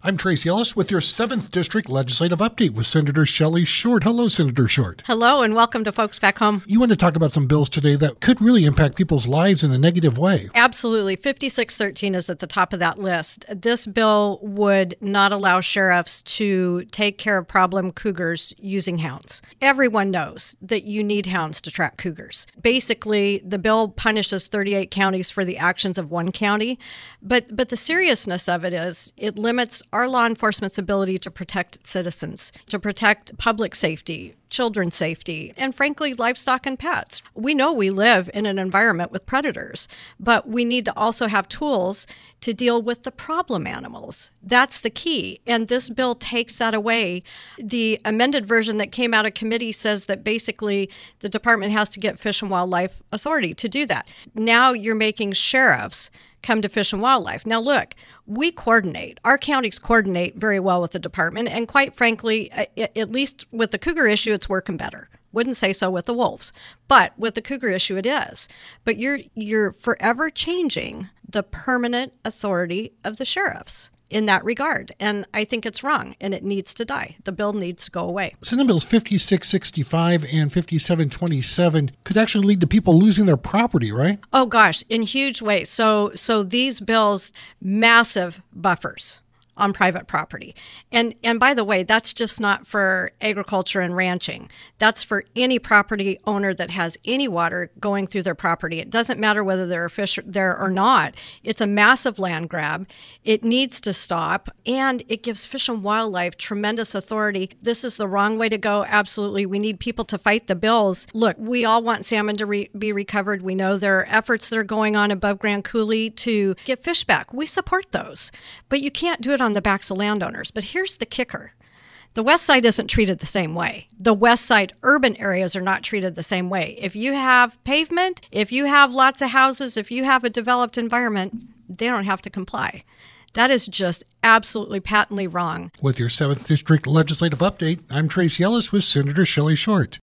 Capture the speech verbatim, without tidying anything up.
I'm Tracy Ellis with your seventh District Legislative Update with Senator Shelley Short. Hello, Senator Short. Hello, and welcome to Folks Back Home. You want to talk about some bills today that could really impact people's lives in a negative way. Absolutely. fifty-six thirteen is at the top of that list. This bill would not allow sheriffs to take care of problem cougars using hounds. Everyone knows that you need hounds to track cougars. Basically, the bill punishes thirty-eight counties for the actions of one county, but, but the seriousness of it is it limits our law enforcement's ability to protect citizens, to protect public safety, children's safety, and frankly, livestock and pets. We know we live in an environment with predators, but we need to also have tools to deal with the problem animals. That's the key. And this bill takes that away. The amended version that came out of committee says that basically the department has to get Fish and Wildlife Authority to do that. Now you're making sheriffs come to Fish and Wildlife. Now, look, we coordinate. Our counties coordinate very well with the department. And quite frankly, at least with the cougar issue, it's working better. Wouldn't say so with the wolves. But with the cougar issue, it is. But you're you're forever changing the permanent authority of the sheriffs in that regard. And I think it's wrong, and it needs to die. The bill needs to go away. Senate Bills fifty-six sixty-five and fifty-seven twenty-seven could actually lead to people losing their property, right? Oh, gosh, in huge ways. So, so these bills, massive buffers on private property. And and by the way, that's just not for agriculture and ranching. That's for any property owner that has any water going through their property. It doesn't matter whether there are fish there or not. It's a massive land grab. It needs to stop, and it gives Fish and Wildlife tremendous authority. This is the wrong way to go. Absolutely. We need people to fight the bills. Look, we all want salmon to re- be recovered. We know there are efforts that are going on above Grand Coulee to get fish back. We support those. But you can't do it on on the backs of landowners. But here's the kicker. The West Side isn't treated the same way. The West Side urban areas are not treated the same way. If you have pavement, if you have lots of houses, if you have a developed environment, they don't have to comply. That is just absolutely patently wrong. With your seventh District Legislative Update, I'm Tracy Ellis with Senator Shelley Short.